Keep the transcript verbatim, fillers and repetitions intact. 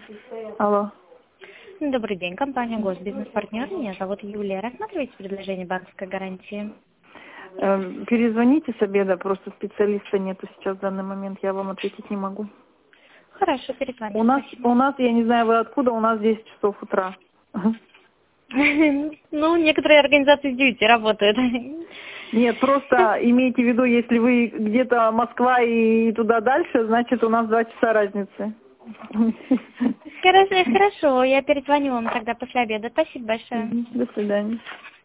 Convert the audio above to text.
Алло. Добрый день, компания Госбизнес-партнер. Меня зовут Юлия. Рассматриваете предложение банковской гарантии? Э, Перезвоните с обеда, просто специалиста нету сейчас в данный момент, я вам ответить не могу. Хорошо, перезвоню. У нас, Спасибо. у нас, я не знаю, вы откуда, у нас десять часов утра. Ну, некоторые организации с девяти работают. Нет, просто имейте в виду, если вы где-то Москва и туда дальше, значит у нас два часа разницы. Хорошо, хорошо, я перезвоню вам тогда после обеда. Спасибо большое. До свидания.